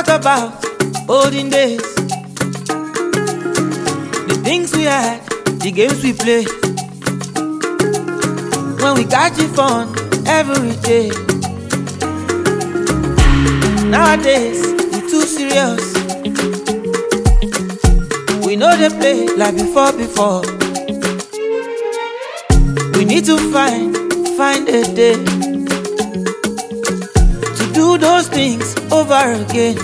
What about olden days? The things we had, the games we played. When we catch it fun every day. Nowadays, we too serious. We know they play like before. We need to find a day to do those things over again.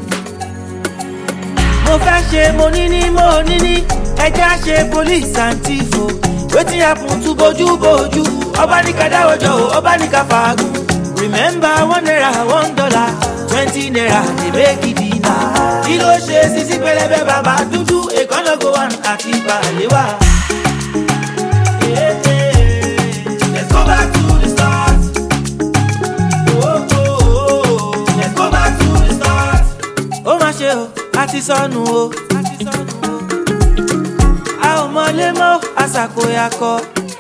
Mo fẹ́ ṣe mo níní, ẹja ṣe police and thief o. Wetin happen to bojú? Ọba ní ká dáwọ́jọ́ o, ọba ní ká fàágùn. Remember $1, $1, 20 naira dey make it dinner. Kí ló ṣe sisi pẹlẹbẹ bàbá dúdú? Èkánná go one àti bàlẹ́wà. Let's go back to the start. Let's go back to the start. Ó máa ṣe o, a ti sọnù o. A ò mọlé mọ́ àṣàkóyakọ.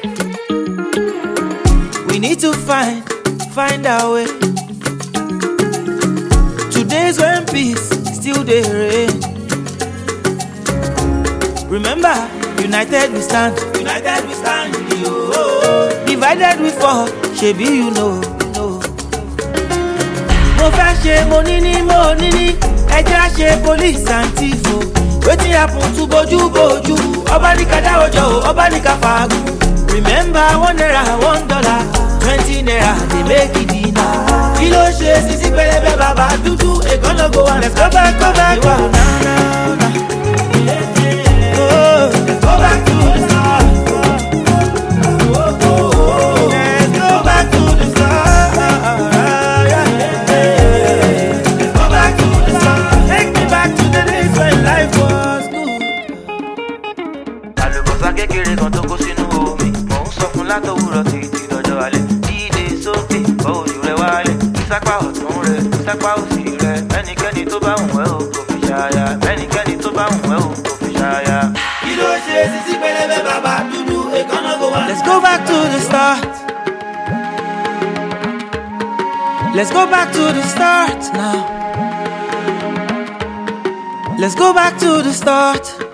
We need to find our way to days when peace still dey reign. Remember, united we stand. Divided we fall, shebi you know. Mo fẹ́ ṣe mo níní, ẹja ṣe police and thief o. Wetin happen to bojú? Ọba ní ká dáwọ́jọ́ o, ọba ní ká fàágùn. Remember $1, $1, 20 naira dey make it dinner. Kí ló ṣe sisi pẹlẹbẹ bàbá dúdú? Èkánná go one. Let's go back. Let's go back to the start. Let's go back to the start. Let's go back to the start. Take me back to the days when life was good. Àlùbọ́sà kékeré kan tó kó sínú omi, mò ń sọ fún látòwúrọ̀ títí dọjọ́ alẹ́. Dídé sókè, bọ́ ojú rẹ̀ wálẹ̀. Ìsápá ọ̀tún rẹ̀, ìsápá òsì rẹ̀. Ẹnikẹ́ni tó bá wùn ẹ́ o kò fi ṣàyà. Ẹnikẹ́ni tó bá wùn ẹ́ o kò fi ṣàyà. Kí ló ṣe sisi pẹlẹbẹ bàbá dúdú? Èkánná go one. Let's go back to the start. Let's go back to the start now. Let's go back to the start.